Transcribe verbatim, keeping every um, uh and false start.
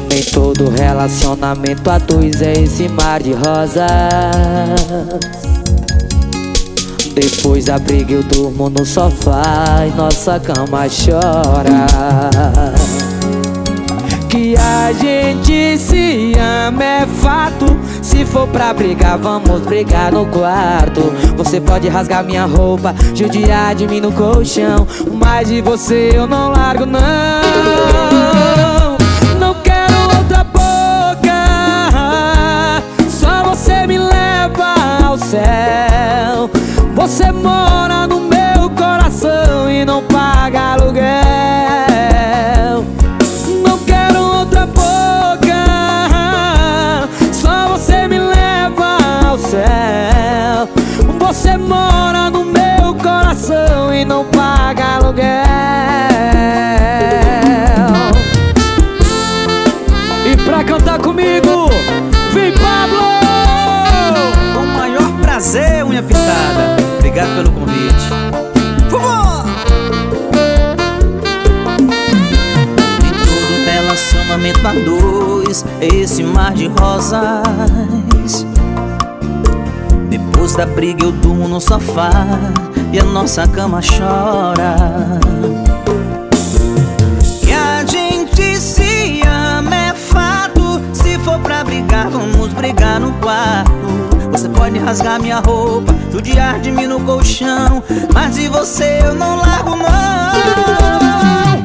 Nem todo relacionamento a dois é esse mar de rosas. Depois da briga eu durmo no sofá e nossa cama chora. Que a gente se ama é fato. Se for pra brigar, vamos brigar no quarto. Você pode rasgar minha roupa, judiar de mim no colchão, mas de você eu não largo não. Não quero outra boca, só você me leva ao céu. Você mora no meu coração e não paga aluguel. Não quero outra boca, só você me leva ao céu. Você mora no meu coração e não paga aluguel. E pra cantar comigo, vem Pablo! Com o maior prazer, unha pintada. Obrigado pelo convite. Vovó! Em todo relacionamento a dois, esse mar de rosas. Depois da briga eu durmo no sofá e a nossa cama chora. Que a gente se ama é fato. Se for pra brigar, vamos brigar no quarto. Você pode rasgar minha roupa, judiar de mim no colchão, mas de você eu não largo não.